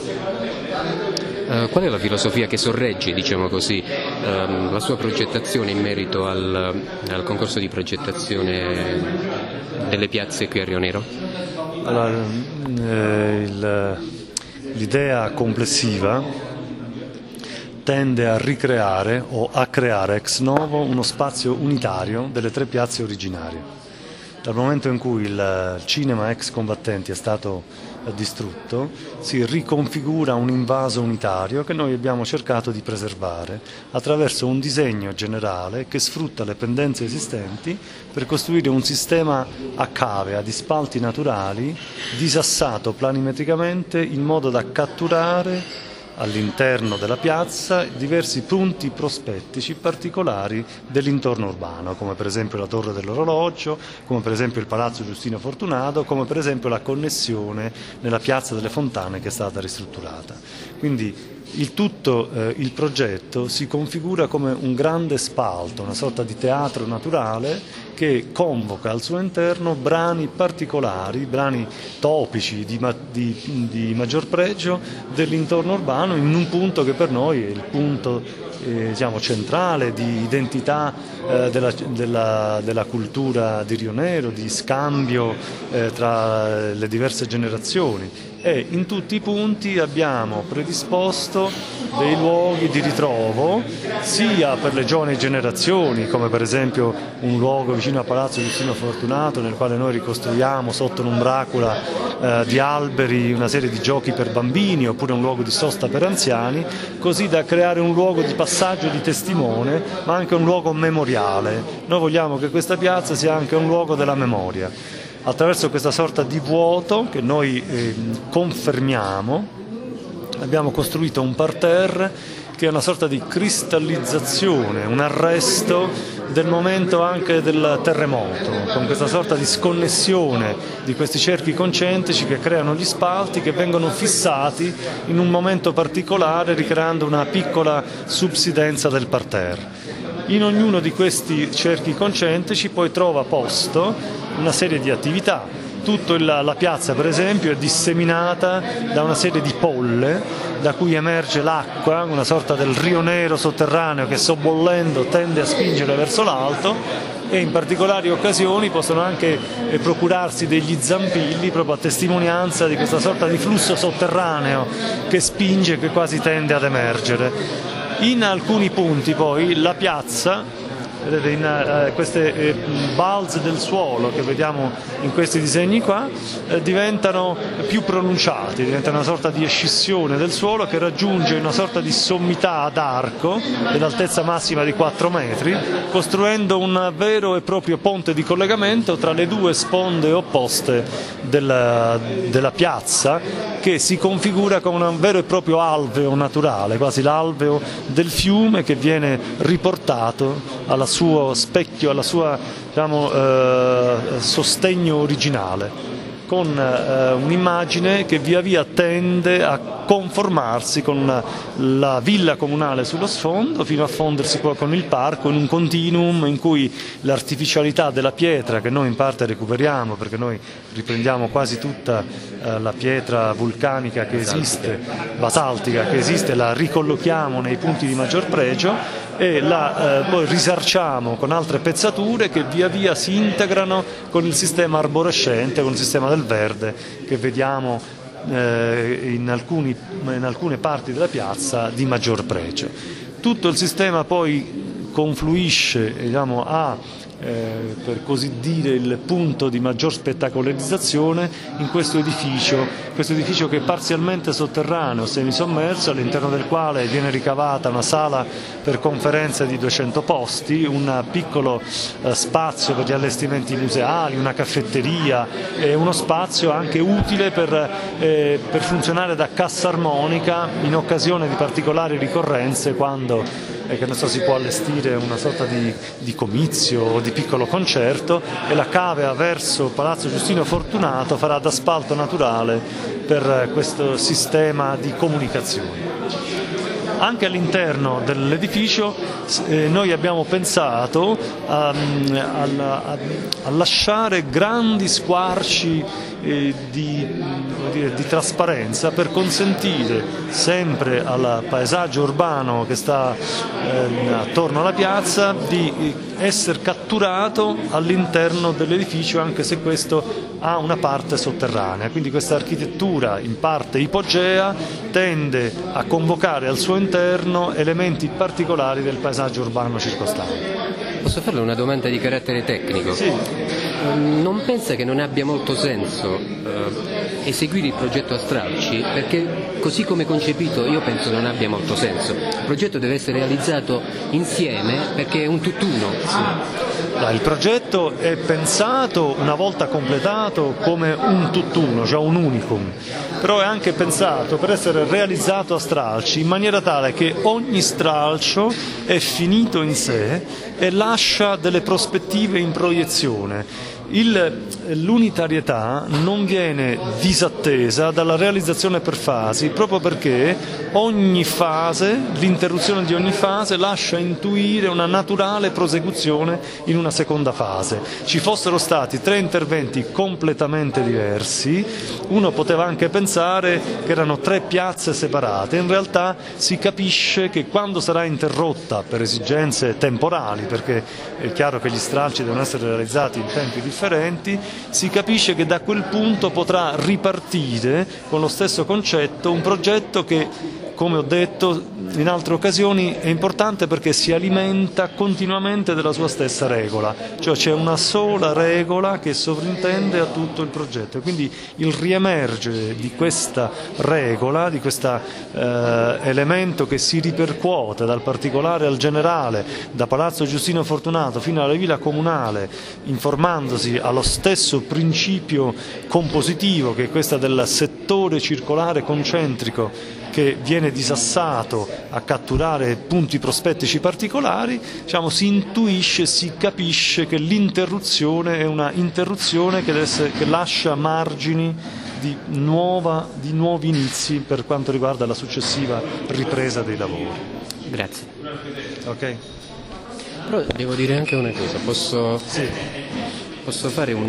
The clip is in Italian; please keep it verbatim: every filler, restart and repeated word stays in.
Uh, qual è la filosofia che sorregge, diciamo così, uh, la sua progettazione in merito al, al concorso di progettazione delle piazze qui a Rio Nero? Allora, eh, l'idea complessiva tende a ricreare o a creare ex novo uno spazio unitario delle tre piazze originarie. Dal momento in cui il cinema ex combattenti è stato distrutto, si riconfigura un invaso unitario che noi abbiamo cercato di preservare attraverso un disegno generale che sfrutta le pendenze esistenti per costruire un sistema a cave, di spalti naturali, disassato planimetricamente in modo da catturare all'interno della piazza diversi punti prospettici particolari dell'intorno urbano, come per esempio la Torre dell'Orologio, come per esempio il Palazzo Giustino Fortunato, come per esempio la connessione nella Piazza delle Fontane che è stata ristrutturata. Quindi il tutto, eh, il progetto si configura come un grande spalto, una sorta di teatro naturale che convoca al suo interno brani particolari, brani topici di, ma, di, di maggior pregio dell'intorno urbano in un punto che per noi è il punto eh, diciamo, centrale di identità eh, della, della, della cultura di Rio Nero, di scambio eh, tra le diverse generazioni. E in tutti i punti abbiamo predisposto dei luoghi di ritrovo sia per le giovani generazioni, come per esempio un luogo vicino a Palazzo Giustino Fortunato nel quale noi ricostruiamo sotto un'umbracola eh, di alberi una serie di giochi per bambini, oppure un luogo di sosta per anziani, così da creare un luogo di passaggio di testimone ma anche un luogo memoriale. Noi vogliamo che questa piazza sia anche un luogo della memoria. Attraverso questa sorta di vuoto che noi eh, confermiamo, abbiamo costruito un parterre che è una sorta di cristallizzazione, un arresto del momento anche del terremoto, con questa sorta di sconnessione di questi cerchi concentrici che creano gli spalti che vengono fissati in un momento particolare, ricreando una piccola subsidenza del parterre. In ognuno di questi cerchi concentrici poi trova posto una serie di attività. Tutta la, la piazza per esempio è disseminata da una serie di polle da cui emerge l'acqua, una sorta del Rio Nero sotterraneo che sobbollendo tende a spingere verso l'alto, e in particolari occasioni possono anche eh, procurarsi degli zampilli proprio a testimonianza di questa sorta di flusso sotterraneo che spinge, che quasi tende ad emergere. In alcuni punti poi la piazza, vedete, in eh, queste eh, balze del suolo che vediamo in questi disegni qua, eh, diventano più pronunciati, diventano una sorta di escissione del suolo che raggiunge una sorta di sommità ad arco dell'altezza massima di quattro metri, costruendo un vero e proprio ponte di collegamento tra le due sponde opposte della, della piazza, che si configura come un vero e proprio alveo naturale, quasi l'alveo del fiume che viene riportato alla suo specchio, alla sua diciamo, eh, sostegno originale, con eh, un'immagine che via via tende a conformarsi con la villa comunale sullo sfondo, fino a fondersi poi con il parco in un continuum in cui l'artificialità della pietra, che noi in parte recuperiamo perché noi riprendiamo quasi tutta eh, la pietra vulcanica che esiste, basaltica che esiste, la ricollochiamo nei punti di maggior pregio e la eh, poi risarciamo con altre pezzature che via via si integrano con il sistema arborescente, con il sistema del verde che vediamo eh, in, alcuni, in alcune parti della piazza di maggior pregio. Tutto il sistema poi confluisce diciamo, a Eh, per così dire il punto di maggior spettacolarizzazione in questo edificio, questo edificio che è parzialmente sotterraneo, semisommerso, all'interno del quale viene ricavata una sala per conferenze di duecento posti, un piccolo eh, spazio per gli allestimenti museali, una caffetteria e uno spazio anche utile per, eh, per funzionare da cassa armonica in occasione di particolari ricorrenze, quando e che non so, si può allestire una sorta di, di comizio o di piccolo concerto, e la cavea verso Palazzo Giustino Fortunato farà da spalto naturale per questo sistema di comunicazioni. Anche all'interno dell'edificio eh, noi abbiamo pensato a, a, a, a lasciare grandi squarci eh, di, dire, di trasparenza per consentire sempre al paesaggio urbano che sta eh, attorno alla piazza di essere catturato all'interno dell'edificio, anche se questo ha una parte sotterranea. Quindi questa architettura in parte ipogea tende a convocare al suo interno elementi particolari del paesaggio urbano circostante. Posso farle una domanda di carattere tecnico? Sì. Non pensa che non abbia molto senso eh, eseguire il progetto a stralci? Perché così come concepito io penso non abbia molto senso. Il progetto deve essere realizzato insieme perché è un tutt'uno. Sì. Il progetto è pensato, una volta completato, come un tutt'uno, cioè un unicum, però è anche pensato per essere realizzato a stralci in maniera tale che ogni stralcio è finito in sé e lascia delle prospettive in proiezione. Il, l'unitarietà non viene disattesa dalla realizzazione per fasi, proprio perché ogni fase, l'interruzione di ogni fase lascia intuire una naturale prosecuzione in una seconda fase. Ci fossero stati tre interventi completamente diversi, uno poteva anche pensare che erano tre piazze separate, in realtà si capisce che quando sarà interrotta per esigenze temporali, perché è chiaro che gli stralci devono essere realizzati in tempi differenti, si capisce che da quel punto potrà ripartire con lo stesso concetto un progetto che, come ho detto in altre occasioni, è importante perché si alimenta continuamente della sua stessa regola, cioè c'è una sola regola che sovrintende a tutto il progetto e quindi il riemergere di questa regola, di questo eh, elemento che si ripercuote dal particolare al generale, da Palazzo Giustino Fortunato fino alla villa comunale, informandosi allo stesso principio compositivo che è questa del settore circolare concentrico che viene disassato a catturare punti prospettici particolari, diciamo, si intuisce, si capisce che l'interruzione è una interruzione che, deve essere, che lascia margini di, nuova, di nuovi inizi per quanto riguarda la successiva ripresa dei lavori. Grazie. Ok? Però devo dire anche una cosa, posso, sì. posso fare un